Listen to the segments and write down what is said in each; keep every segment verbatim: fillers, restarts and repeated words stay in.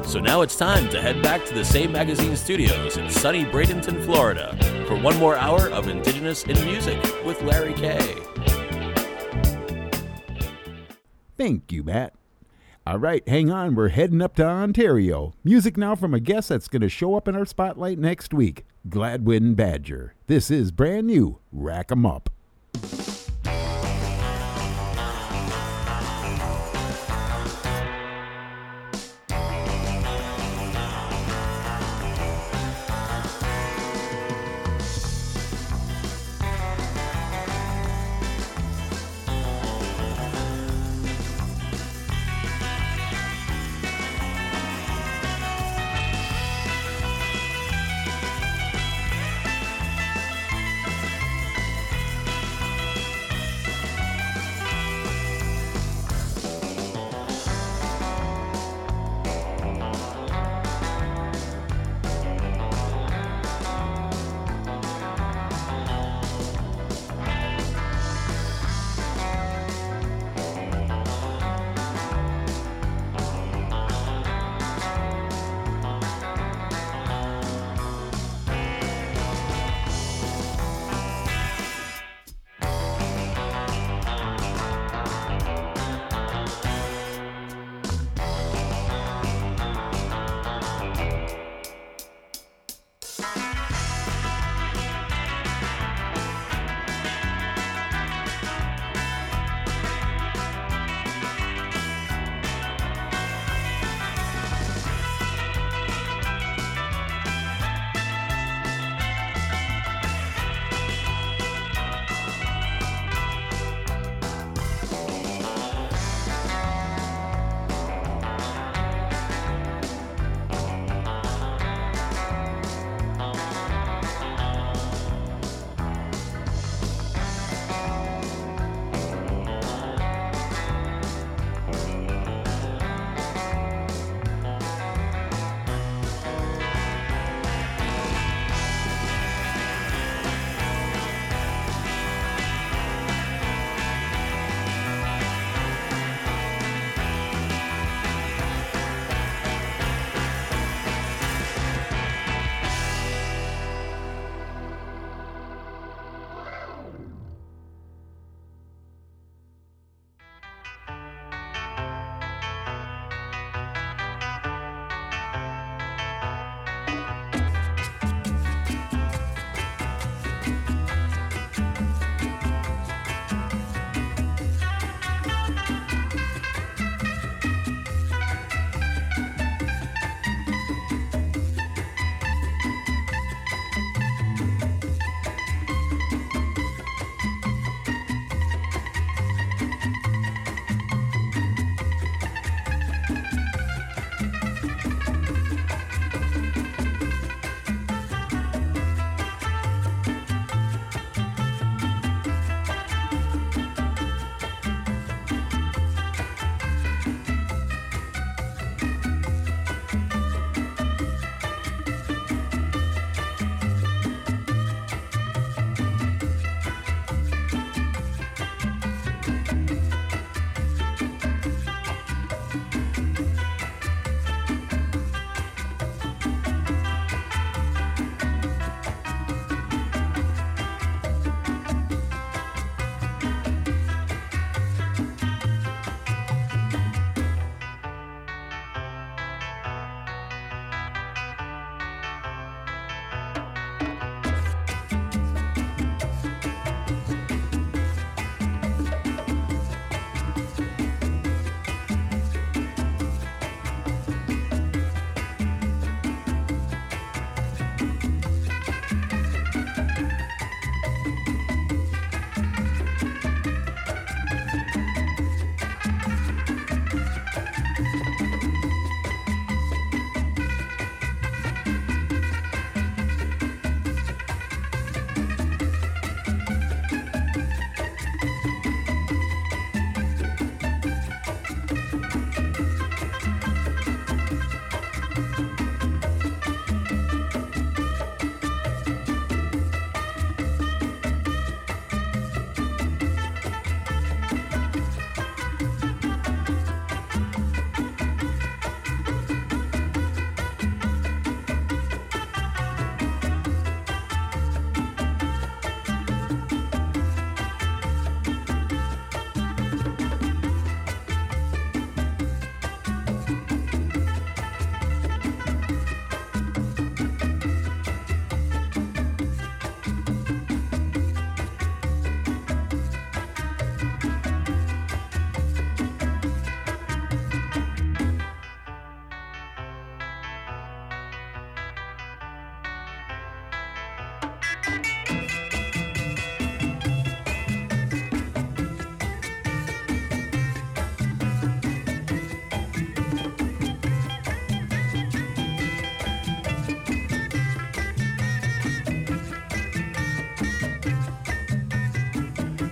So now it's time to head back to the Save Magazine studios in sunny Bradenton, Florida, for one more hour of Indigenous in Music with Larry Kay. Thank you, Matt. All right, hang on. We're heading up to Ontario. Music now from a guest that's going to show up in our spotlight next week, Gladwin Badger. This is brand new, Rack 'em Up.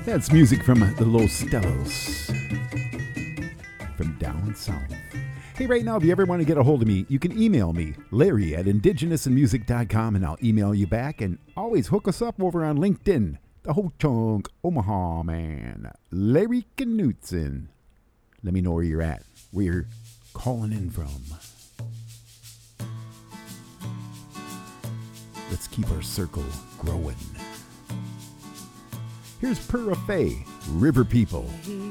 That's music from the Los Stellos from down south. Hey, right now, if you ever want to get a hold of me, you can email me, Larry at indigenous and music dot com, and I'll email you back. And always hook us up over on LinkedIn. The Ho Chunk Omaha man, Larry Knutson. Let me know where you're at, where you're calling in from. Let's keep our circle growing. Here's Pura Fay, River People.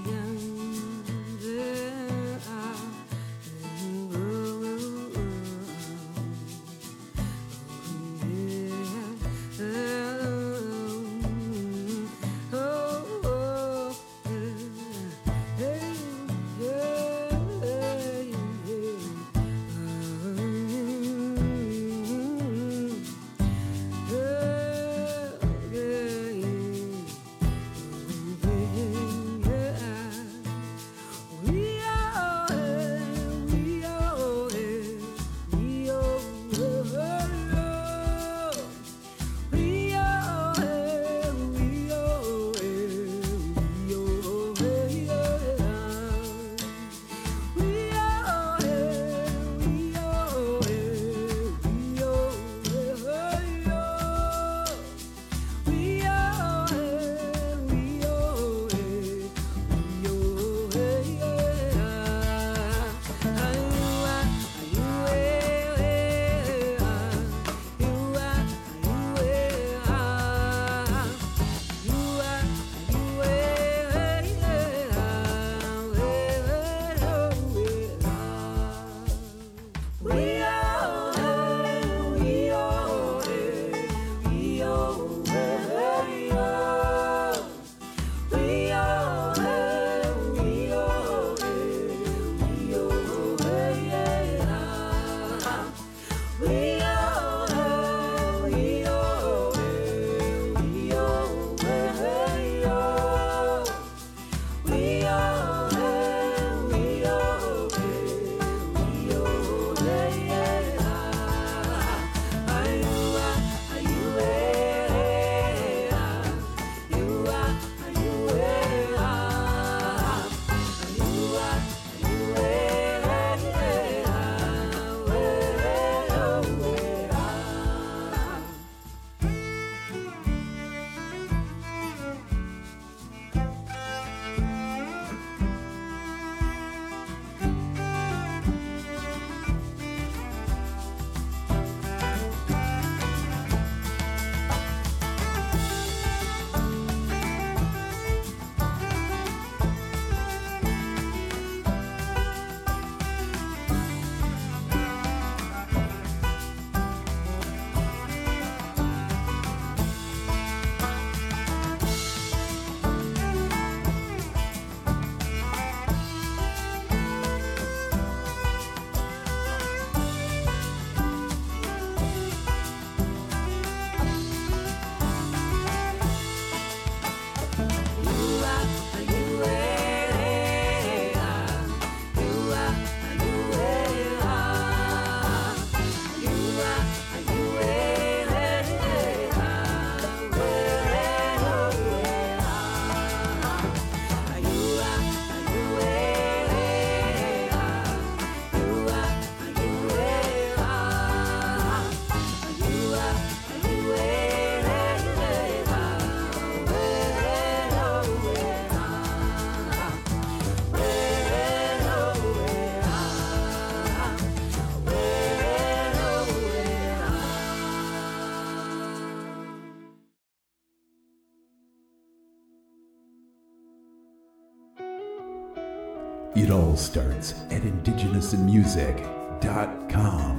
It all starts at indigenous and music dot com.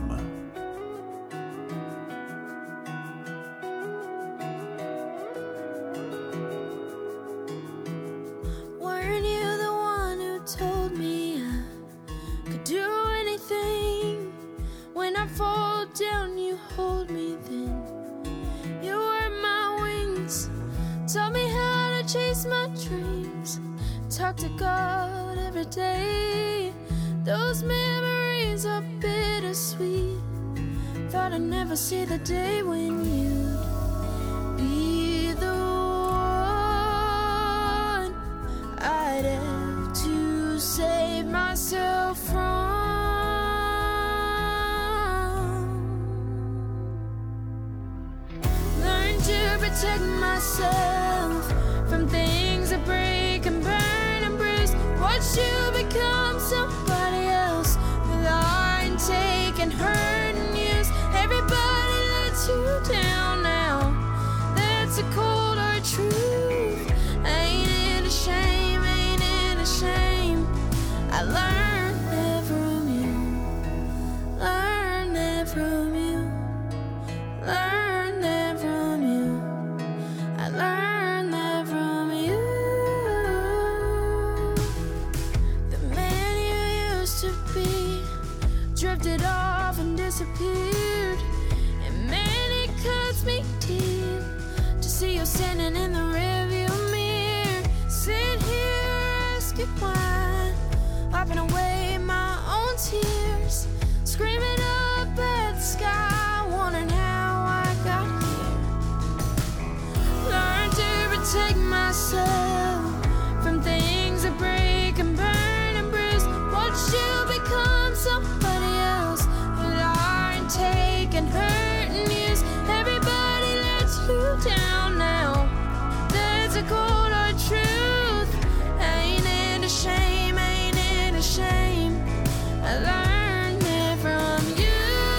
Weren't you the one who told me I could do anything? When I fall down, you hold me then. You were my wings, taught me how to chase my dreams. Talk to God every day. Those memories are bittersweet. Thought I'd never see the day when you'd be the one. Learn to protect myself from things that break and burn and bruise. Watch you become somebody else with lie and take and hurt and use. Everybody lets you down now. That's a cold hard truth. Ain't it a shame? Ain't it a shame? I learned that from you. Learn that from you. Learn that from you. I learned that from you. The man you used to be drifted off and disappeared. And man, it cuts me deep to see you standing in the rearview mirror. Sit here asking why, wiping away my own tears, screaming up at the sky, wondering how I got here. Learn to protect myself from things that break and burn and bruise. Watch you become somebody else who lie and take and hurt and use. Everybody lets you down now. That's a cold hard truth. Ain't it a shame? Ain't it a shame? I learned it from you.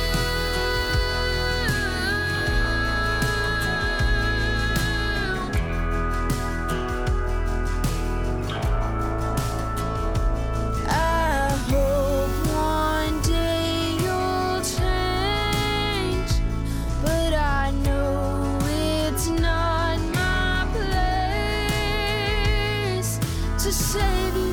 I hope one day you'll change, but I know it's not my place to save you.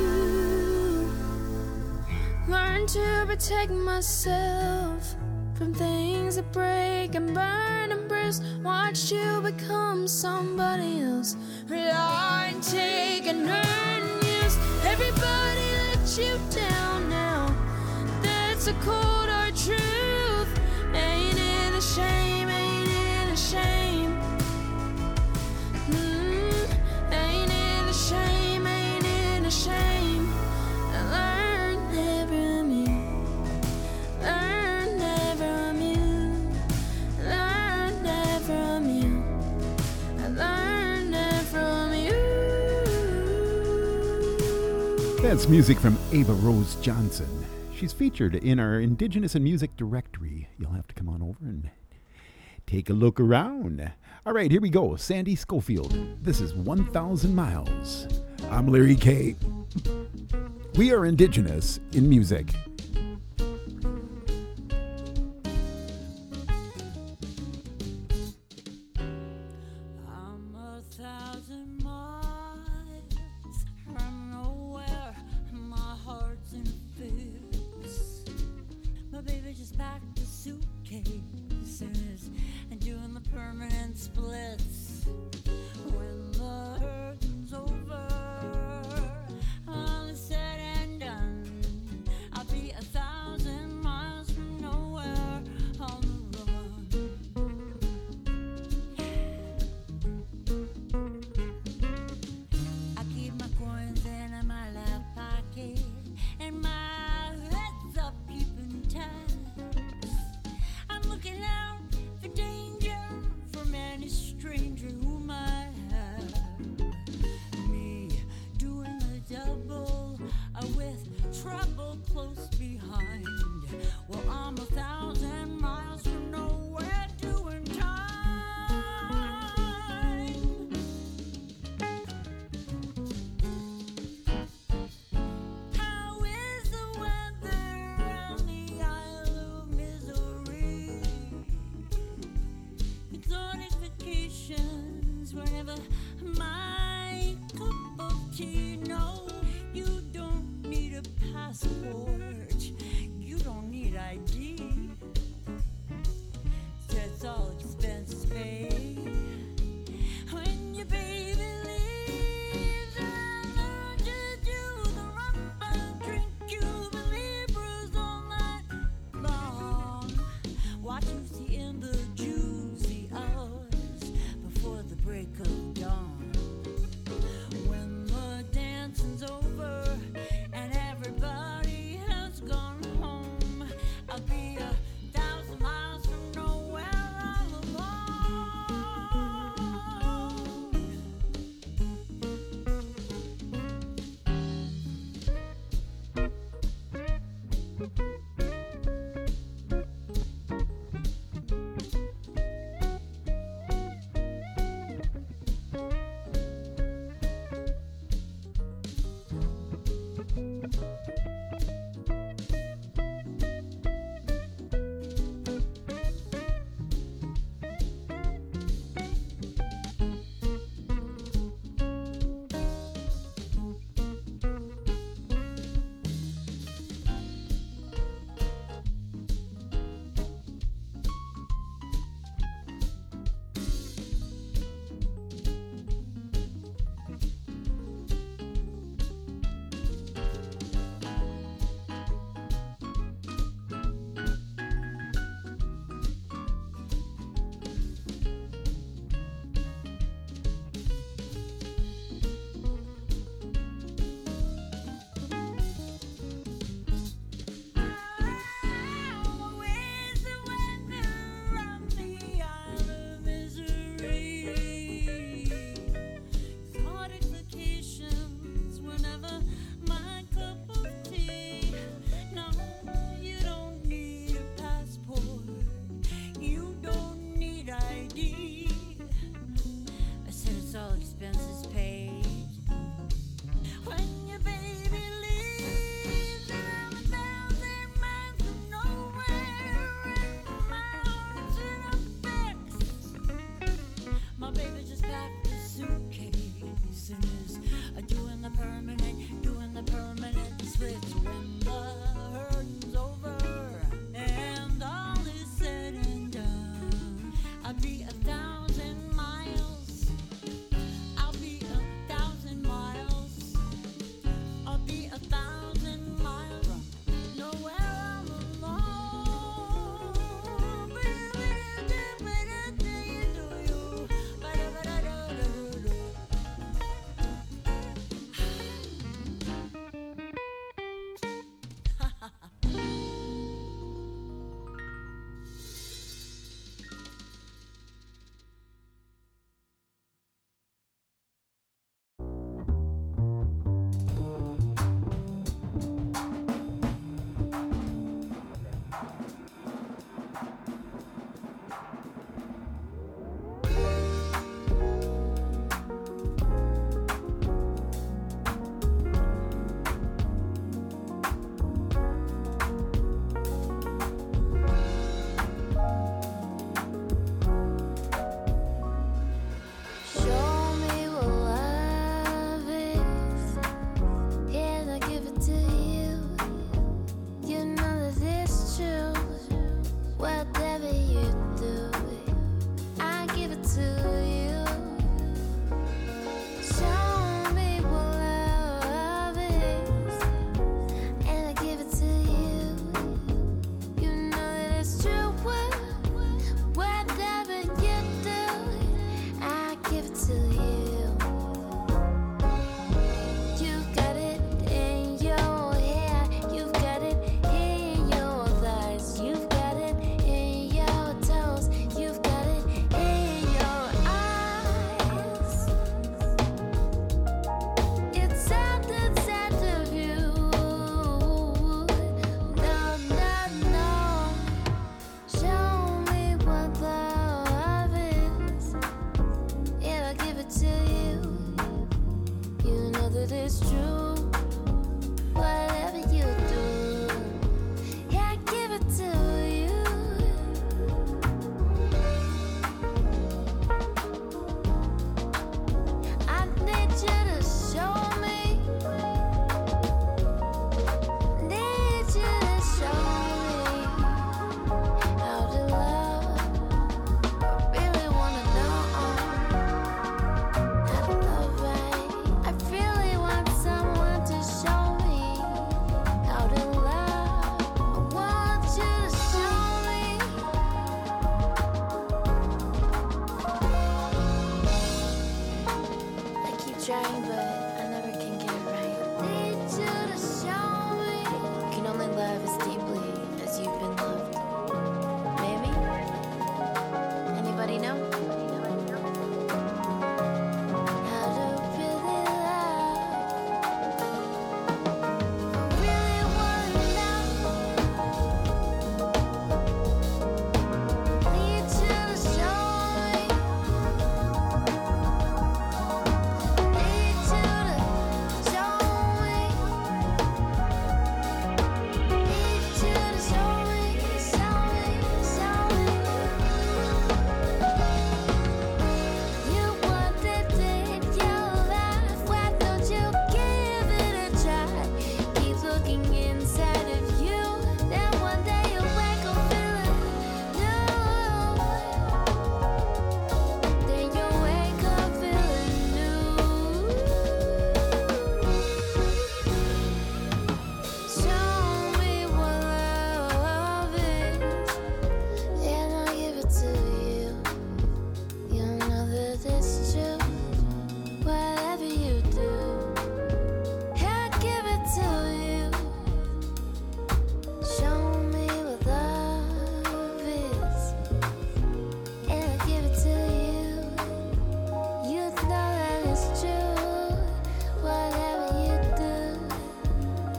Learn to protect myself from things that break and burn and bruise. Watch you become somebody else. Rely and take and earn and use. Everybody lets you down now. That's a cold hard truth. Ain't it a shame? Ain't it a shame? Mm, ain't it a shame? Ain't it a shame? I learned that from you. Learned that from you. Learned that from you. I learned that from you. That's music from Ava Rose Johnson. She's featured in our Indigenous in Music directory. You'll have to come on over and take a look around. All right, here we go. Sandy Schofield. This is one thousand miles. I'm Larry K. We are Indigenous in Music. I'm a thousand miles from nowhere. My heart's in fits. My baby just packed the suitcases and doing the permanent splits. When the hurting's over, all is said and done, I'll be a thousand miles from nowhere on the run. I keep my coins in my left pocket and my head's up keeping tabs. I'm looking out for danger from any stranger who might have me doing the double uh, with trouble close behind. Well, I'm a thousand miles from nowhere doing time. How is the weather on the Isle of Misery? Exotic vacations whenever my cup of tea. No, you don't need a passport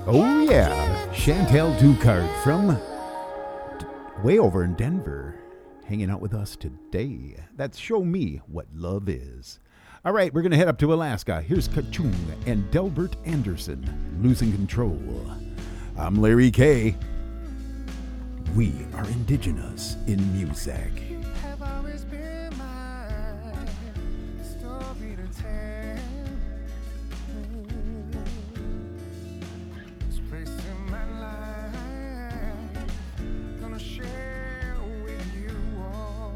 Oh, yeah. Chantel Ducart from d- way over in Denver, hanging out with us today. That's Show Me What Love Is. All right, we're going to head up to Alaska. Here's Kachung and Delbert Anderson, Losing Control. I'm Larry K. We are indigenous in music. Have always been my story to tell. This place in my life, gonna share with you all.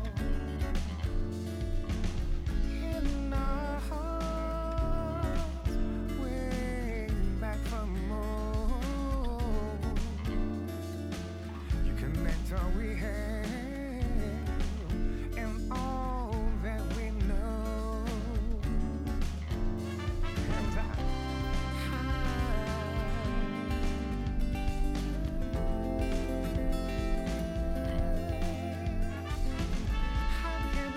In our hearts, way back from home, you connect all we have and all that we know. And I, I can't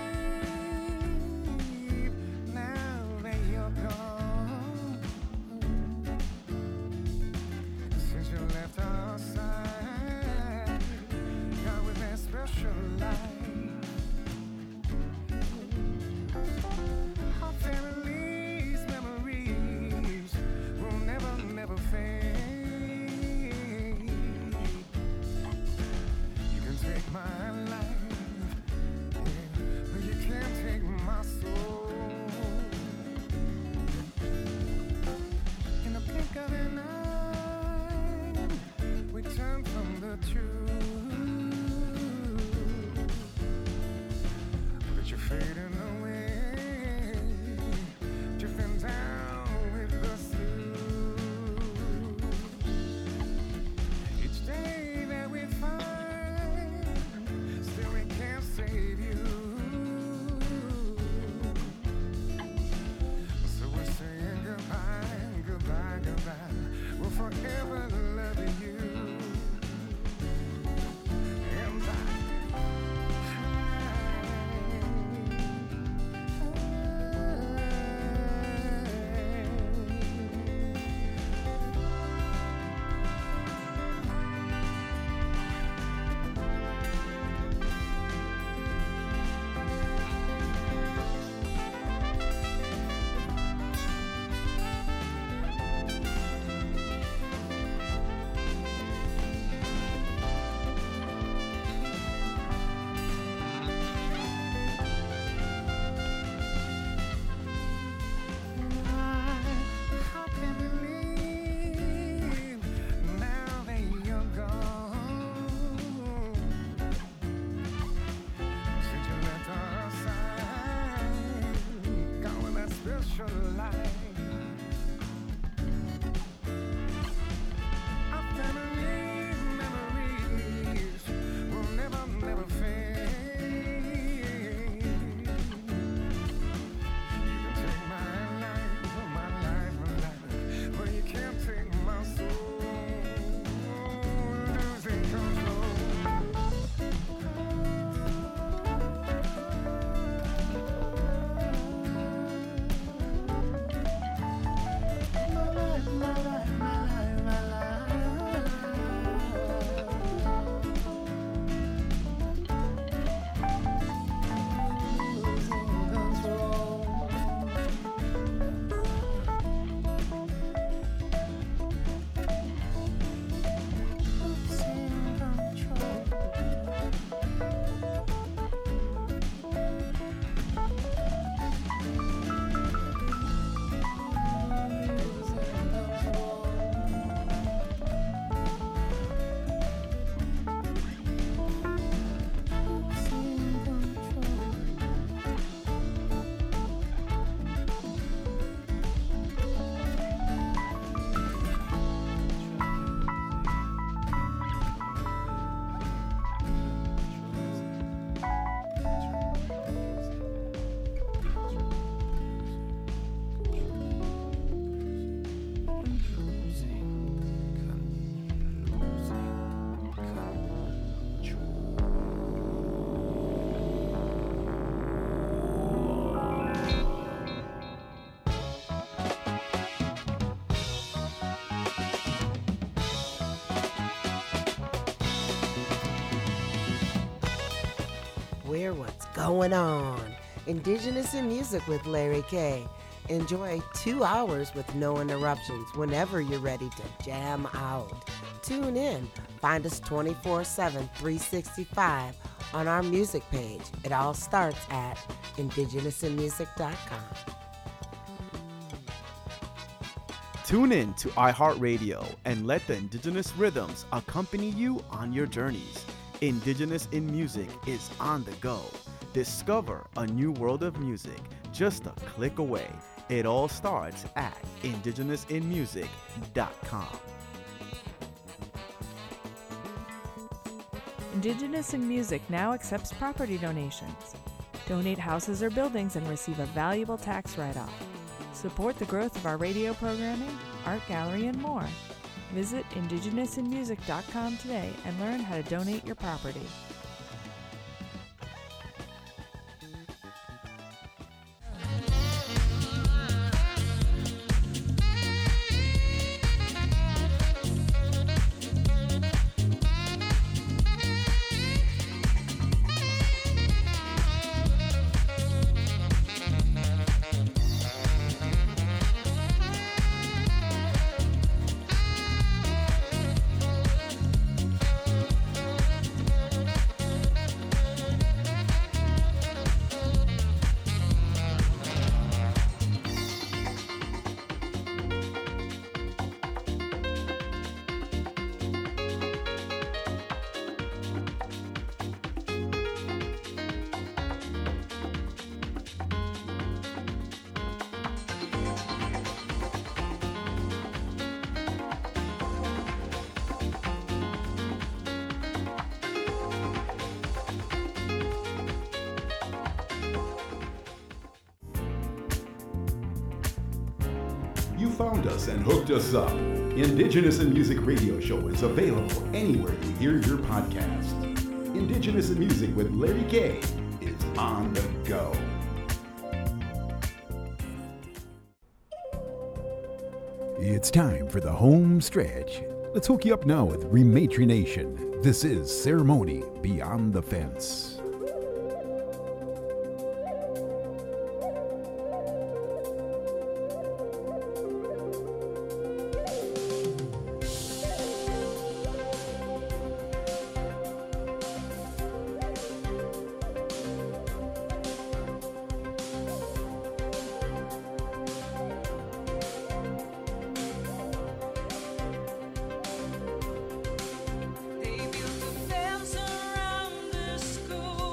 believe now that you're gone. Since you left our side, God, hear what's going on. Indigenous in Music with Larry K. Enjoy two hours with no interruptions whenever you're ready to jam out. Tune in. Find us twenty-four seven, three sixty-five on our music page. It all starts at indigenous in music dot com. Tune in to iHeartRadio and let the indigenous rhythms accompany you on your journeys. Indigenous in Music is on the go. Discover a new world of music just a click away. It all starts at indigenous in music dot com. Indigenous in Music now accepts property donations. Donate houses or buildings and receive a valuable tax write-off. Support the growth of our radio programming, art gallery, and more. Visit indigenous in music dot com today and learn how to donate your property. You found us and hooked us up. Indigenous in Music Radio Show is available anywhere you hear your podcast. Indigenous in Music with Larry K is on the go. It's time for the home stretch. Let's hook you up now with Rematry Nation. This is Ceremony Beyond the Fence. They built a fence around the school.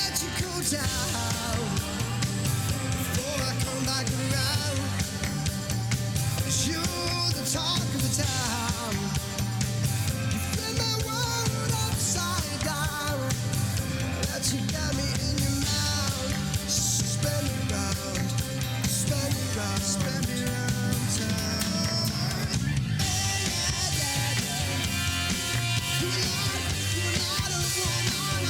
let you cool down before I come back around. 'Cause you're the talk of the town. You flip my world upside down. Let you got me in your mouth. Spin me round, spin me round, spin me round town. Hey, yeah, yeah, yeah. You're not, you're not a woman.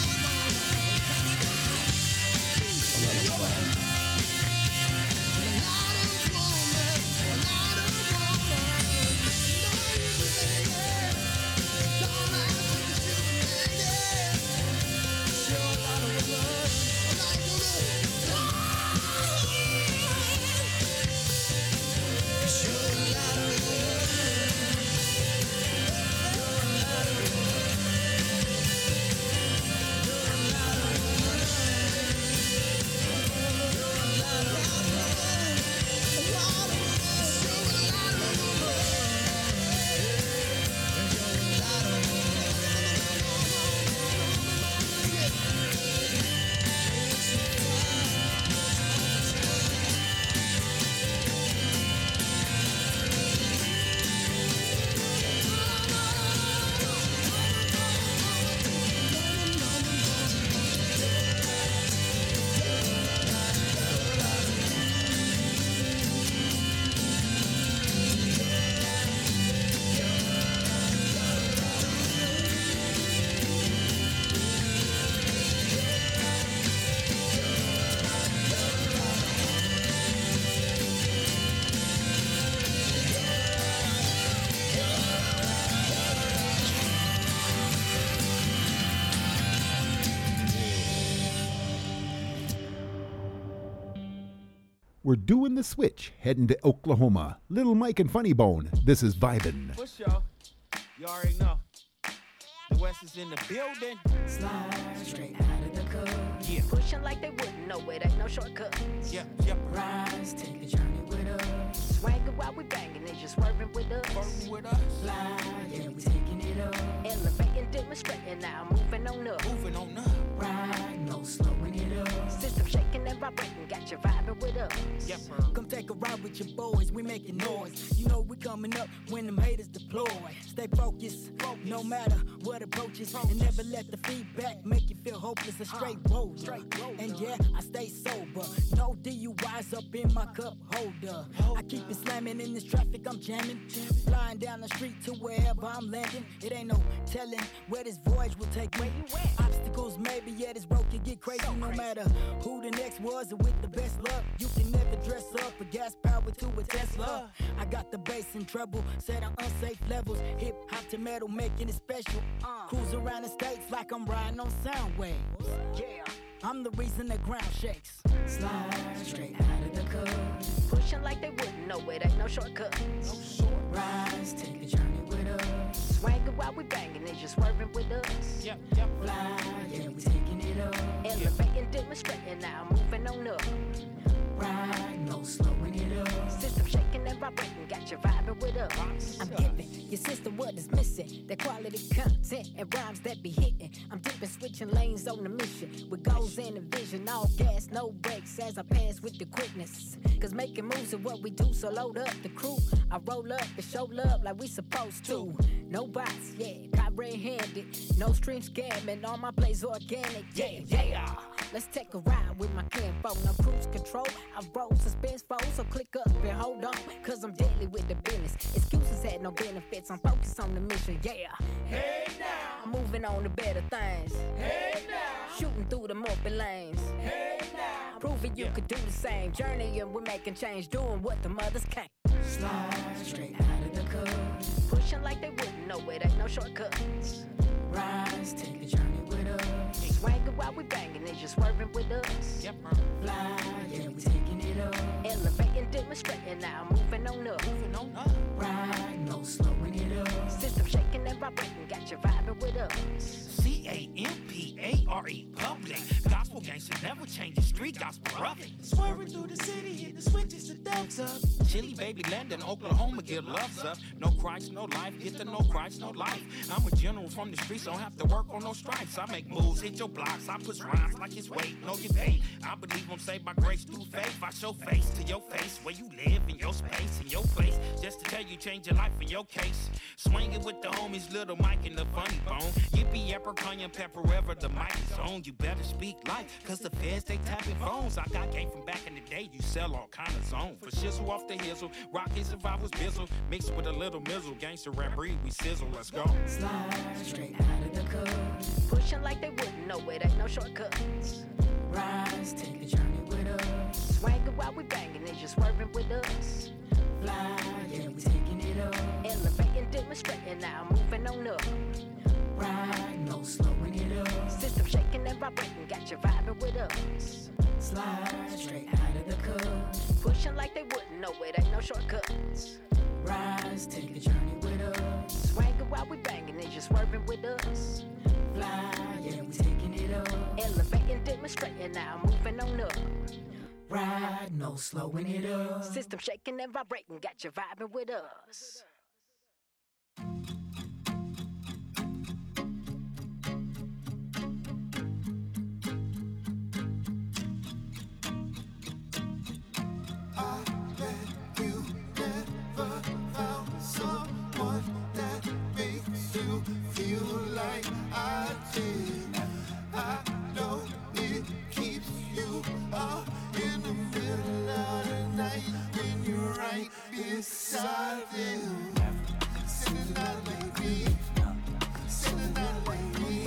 We're doing the switch, heading to Oklahoma. Little Mike and Funny Bone. This is Vibin'. What's y'all? You already know. The West is in the building. Slide straight out of the code. Yeah. Pushing like they wouldn't know it ain't no shortcut. Yep, yep. Rise, take a journey with us. Swagging while we banging, they just swerving with us. Working with us. Slide, yeah, we taking it up. Elevating, demonstrating, now moving on up. Moving on up. Ride, no slowing it up. System shaking and vibrating, got you vibing with us. Yep. Come take a ride with your boys, we making noise. You know we coming up when them haters deploy. Stay focused, no matter what approaches, and never let the feedback make you feel hopeless. A straight road, and yeah, I stay sober. No D U Is up in my cup holder. I keep it slamming in this traffic, I'm jamming. Flying down the street to wherever I'm landing. It ain't no telling where this voyage will take me. Obstacles maybe, yeah, this road can get crazy. No matter who the next was, or with the best luck, you can never dress up a gas power to a Tesla. I got the bass and treble set on unsafe levels. Hip hop to metal, making it special. Cruise around the states like I'm riding on sound waves. Yeah, I'm the reason the ground shakes. Slide straight out of the code. Pushing like they wouldn't know it ain't no shortcut. No short. Rise, take a journey with us. Swagging while we banging, they just swerving with us. Yep, yep. Fly, yeah, we taking it up. Elevating, demonstrating, now moving on up. Ride, no slowing it up. System shaking and vibrating, got you vibing with us. I'm giving your system what is missing. That quality content and rhymes that be hitting. I'm dipping, switching lanes on the mission. With goals and a vision, all gas, no brakes as I pass with the quickness. Cause making moves is what we do, so load up the crew. I roll up and show love like we supposed to. No bots, yeah, caught red-handed. No stream scamming, all my plays organic, yeah, yeah. Let's take a ride with my kinfolk. No cruise control, I roll suspense fold. So click up and hold on, cause I'm deadly with the business. Excuses had no benefits, I'm focused on the mission, yeah. Hey now. I'm moving on to better things. Hey now. Shooting through the open lanes. Hey now. Proving you Yeah. could do the same journey, and we're making change, doing what the mothers can't. Slide straight out of the code. Pushing like they wouldn't know it ain't no shortcuts. Rise, take a journey with us. Swagging while we banging, they just swerving with us. Yep. Fly, yeah, we taking it up. Elevating, demonstrating, now moving on up. Moving on up. Ride, no slowing it up. System shaking and vibrating, got you vibing with us. C A M P A R E public. Gospel gangster never change the street gospel rough. Swerving through the city, hit the switches to death. What's up? Chili, baby, Landon, Oklahoma, give loves up. No Christ, no life, get to no Christ, no life. I'm a general from the streets, don't have to work on no stripes. I make moves, hit your blocks, I push rhymes like it's weight, know you pay. I believe I'm saved by grace through faith. I show face to your face, where you live, in your space, in your place. Just to tell you, change your life in your case. Swinging with the homies, Little Mike and the Funny Bone. Yippee, yapper, cayenne pepper, wherever the mic is on. You better speak life, cause the feds, they tapping phones. I got game from back in the day, you sell all kind of zone. For shizzle off the hizzle, rockets if I was bizzle. Mixed with a little mizzle, gangster rap breed, we sizzle, let's go. Slide straight out of the code. Pushing like they wouldn't know it ain't no shortcuts. Rise, take a journey with us. Swangin' while we bangin', and just swerving with us. Fly, yeah, we taking it up. Elevating, demonstrating, now moving on up. Ride, no slowing it up. System shaking and vibrating, got you vibing with us. Slide straight out of the cut. Pushing like they wouldn't know it ain't no shortcuts. Rise, take a journey with us. Swangin' while we bangin', and just swerving with us. Fly, yeah, we taking it up. Elevating, demonstrating, now moving on up. Ride, no slowing it up. System shaking and vibrating, got you vibing with us. I bet you never found someone that makes you feel like I did. I know it keeps you up in the middle of the night when you're right beside them. Sitting out like me, sitting out like me.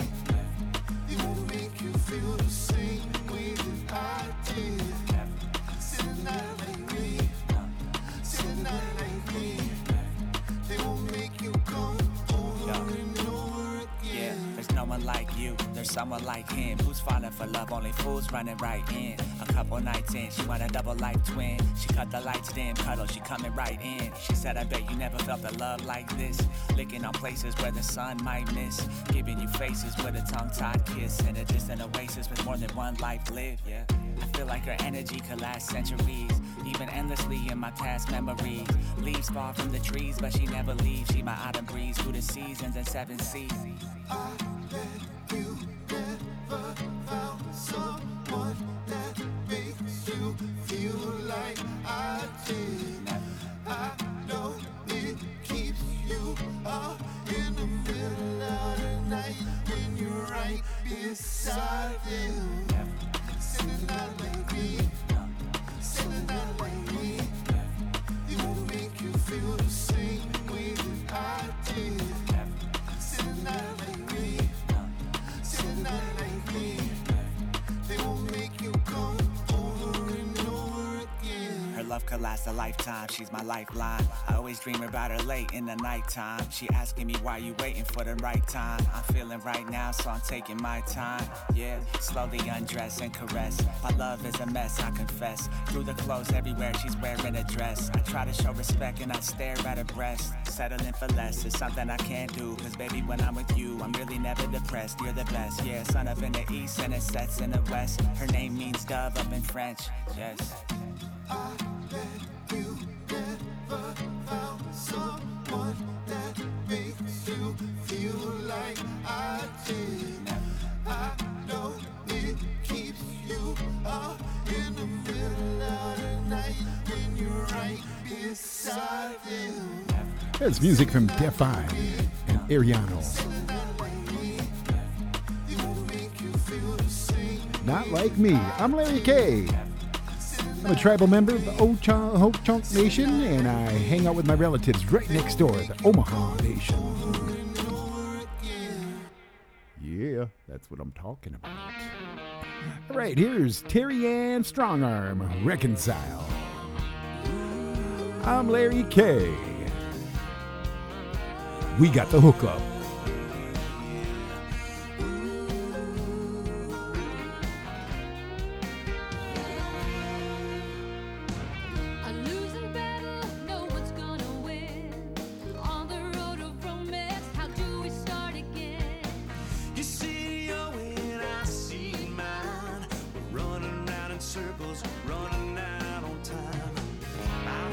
It won't make you feel the same way that I did. Sitting out like me, sitting out like me. They won't make you come over and over again. Yeah, there's no one like you, there's someone like him. Who's falling for love, only fools running right in. A couple nights in, she want a double life twin. She cut the lights dim, cuddle, she coming right in. She said, I bet you never felt the love like this. Licking on places where the sun might miss. Giving you faces with a tongue-tied kiss. In a distant oasis with more than one life lived, yeah. I feel like her energy could last centuries. Even endlessly in my past memories. Leaves fall from the trees, but she never leaves. She my autumn breeze through the seasons and seven seas. I bet you never found someone that makes you feel like I did. I know it keeps you up in the middle of the night when you're right beside them. Sitting out like me, sitting out like me. It won't make you feel the same way that I did. Sitting out like me, sitting out like me. They won't make you come over and over again. Her love could last a lifetime, she's my lifeline. I always dream about her late in the nighttime. She asking me why you waiting for the right time. I'm feeling right now, so I'm taking my time. Yeah, slowly undress and caress. My love is a mess, I confess. Through the clothes everywhere, she's wearing a dress. I try to show respect and I stare at her breast. Settling for less is something I can't do. Cause baby, when I'm with you, I'm really never depressed. You're the best, yeah, sun up in the east and it sets in the west. Her name means dove up in French, yes. I bet you never found someone that makes you feel like I did. I know it keeps you up in the middle of the night when you're right beside them. There's music from Define and Ariano. Not like me. I'm Larry K. I'm a tribal member of the Ho-Chunk, Ho-Chunk Nation, and I hang out with my relatives right next door, the Omaha Nation. Yeah, that's what I'm talking about. All right, here's Terry Ann Strongarm, Reconcile. I'm Larry K. We got the hookup. Circles running out on time. I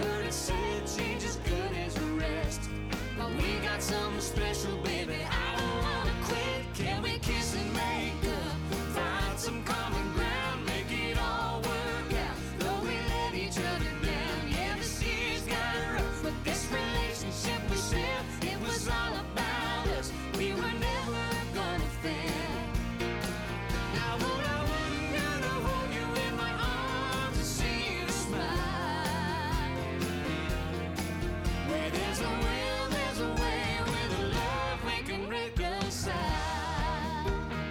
something special, baby. I don't wanna quit. Can we kiss and make up? Find some common ground, make it all work out. Though we let each other down, yeah, this year's got rough. But this relationship we share, it was all about us. We were never gonna fail. Now what I wouldn't do to hold you in my arms and see you smile. Where there's a will, there's a way. With a love we can reconcile.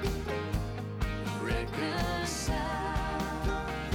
Reconcile.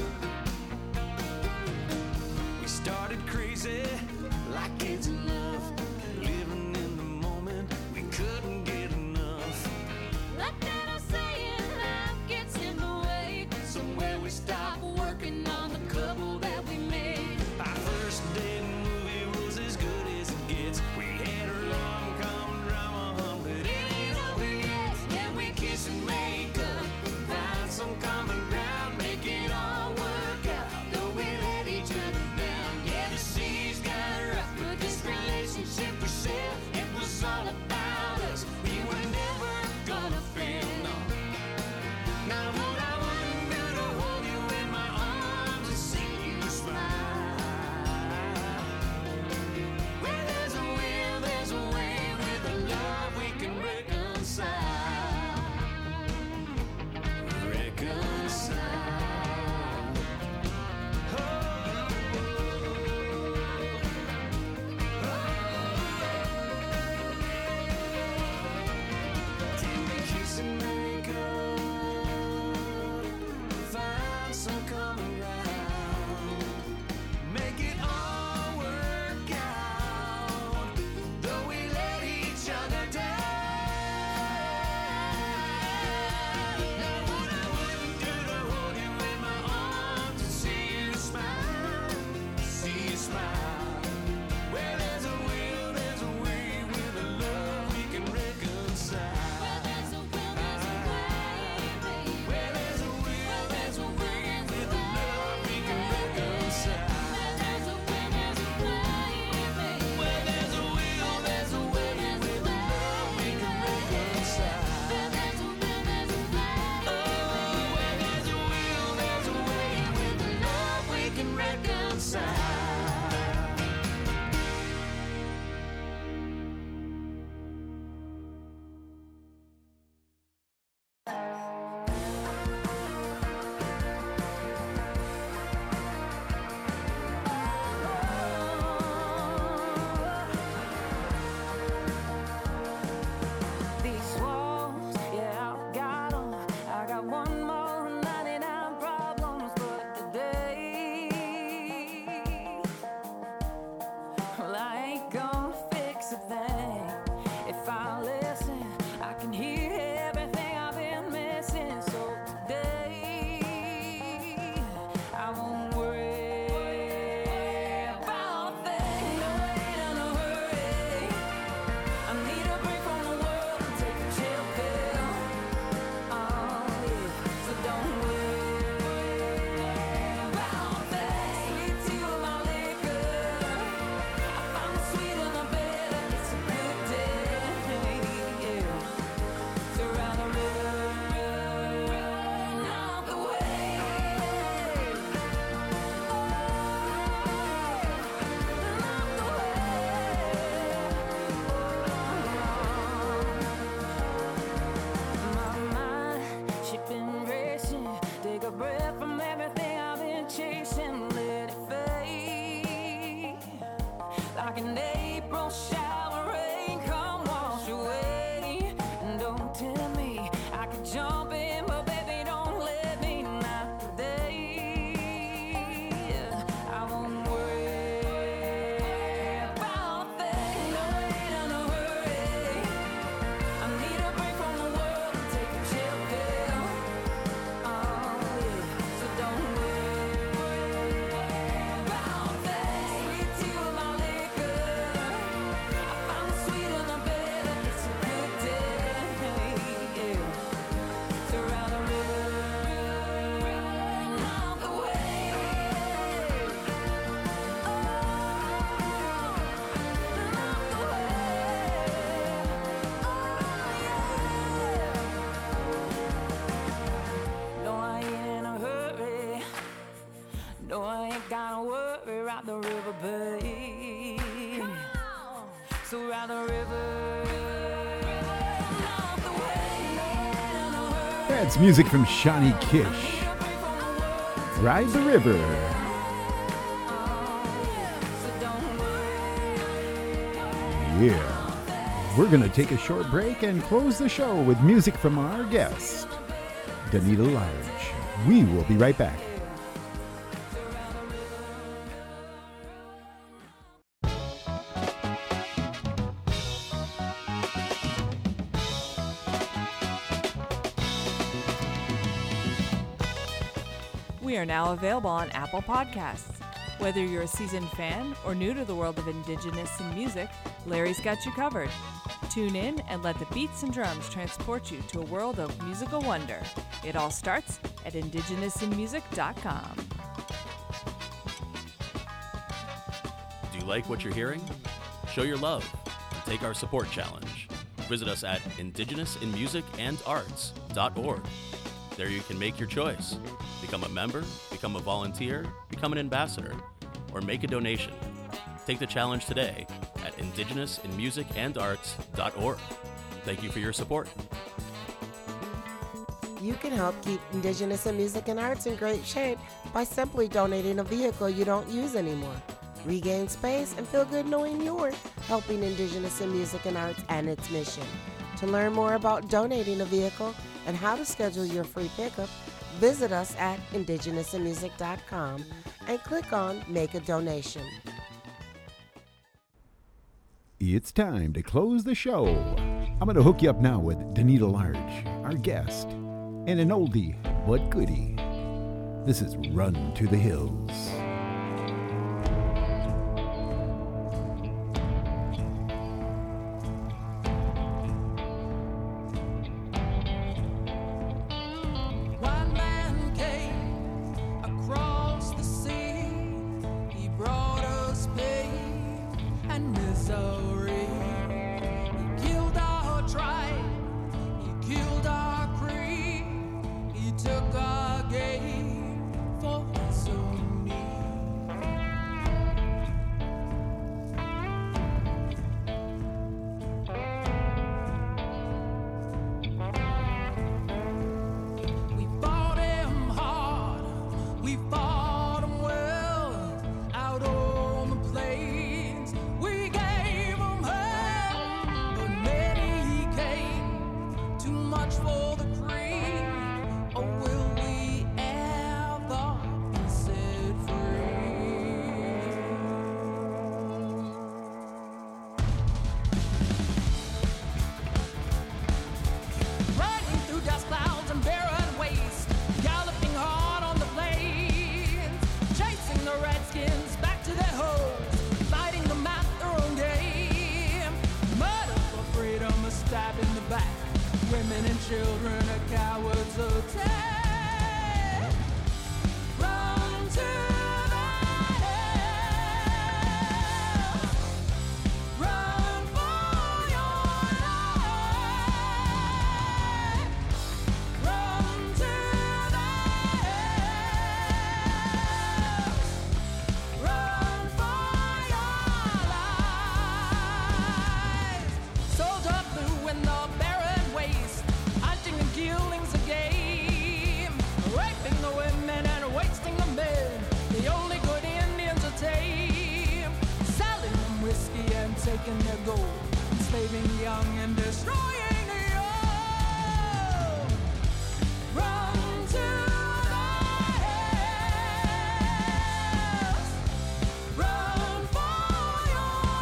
We started crazy, like kids in love, living in the moment. We couldn't get enough. Like that I'm saying, life gets in the way. Somewhere we stop working on the couple that we made. Our first date movie was as good as it gets. We had a rom-com drama, but it ain't over yet. Can we kiss and make up? Find some common ground, make it all work out. Though we let each other down, yeah, the seas got rough. But this relationship we share, it was all about us. We were never gonna fail, no. Now what I wouldn't do to hold you in my arms and see you smile. Where there's a will, there's a way. With a love we can reconcile. Reconcile. Can we kiss and make up? Find some common ground. Make it all work out. Though we let each other down. That's music from Shawnee Kish. Ride the River. Yeah. We're going to take a short break and close the show with music from our guest, Danita Large. We will be right back. We are now available on Apple Podcasts. Whether you're a seasoned fan or new to the world of Indigenous in music, Larry's got you covered. Tune in and let the beats and drums transport you to a world of musical wonder. It all starts at indigenous in music dot com. Do you like what you're hearing? Show your love and take our support challenge. Visit us at indigenous in music and arts dot org. There you can make your choice. Become a member, become a volunteer, become an ambassador, or make a donation. Take the challenge today at indigenous in music and arts dot org. Thank you for your support. You can help keep Indigenous in Music and Arts in great shape by simply donating a vehicle you don't use anymore. Regain space and feel good knowing you're helping Indigenous in Music and Arts and its mission. To learn more about donating a vehicle and how to schedule your free pickup, visit us at indigenous in music dot com and click on Make a Donation. It's time to close the show. I'm going to hook you up now with Danita Large, our guest, and an oldie but goodie. This is Run to the Hills. One man came across the sea. He brought us pain and misery. He killed our tribe. He killed our creed. He took our game for us and me. We fought him hard, we fought him well, out on the plains, we gave him hell, but many came, too much for the creed, or will we ever be set free? Riding through dust clouds and barren waste, galloping hard on the plains, chasing the redskins back to their homes, fighting them at their own game. Murder for freedom, a stab in the back. Women and children are cowards attack. Run to the hills. Run for your life. Run to the hills. Run for your life. Soldier blue in the barren waste, hunting and killing's a game, raping the women and wasting the men. The only good Indians are tame, selling them whiskey and taking their gold, enslaving young and destroying the old. Run to the hills. Run for your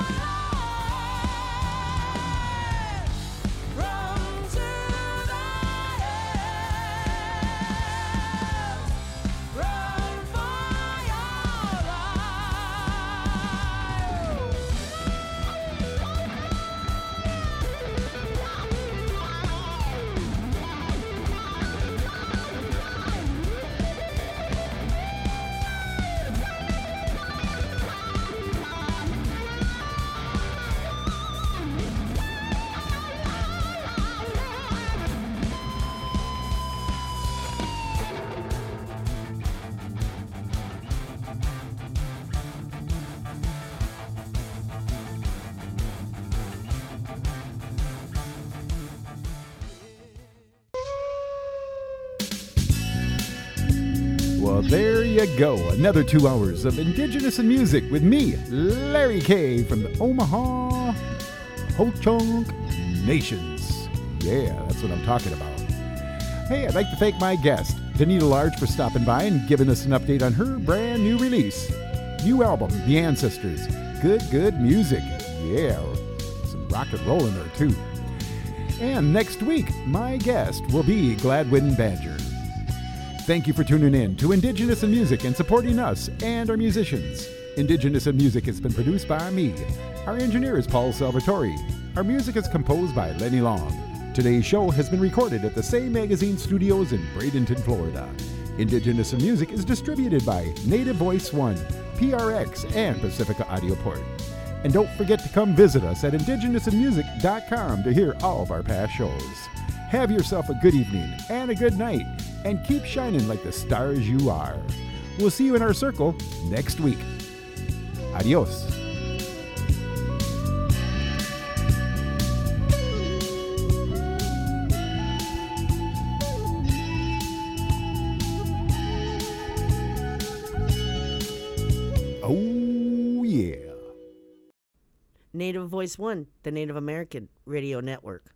life. Run to the hills. Run for your life. Well, there you go. Another two hours of Indigenous in Music with me, Larry K. from the Omaha Ho-Chunk Nations. Yeah, that's what I'm talking about. Hey, I'd like to thank my guest, Danita Large, for stopping by and giving us an update on her brand new release. New album, The Ancestors. Good, good music. Yeah, some rock and roll in there, too. And next week, my guest will be Gladwin Badger. Thank you for tuning in to Indigenous in Music and supporting us and our musicians. Indigenous in Music has been produced by me. Our engineer is Paul Salvatore. Our music is composed by Lenny Long. Today's show has been recorded at the Say Magazine Studios in Bradenton, Florida. Indigenous in Music is distributed by Native Voice One, P R X, and Pacifica Audio Port. And don't forget to come visit us at indigenous in music dot com to hear all of our past shows. Have yourself a good evening and a good night, and keep shining like the stars you are. We'll see you in our circle next week. Adios. Native Voice One, the Native American Radio Network.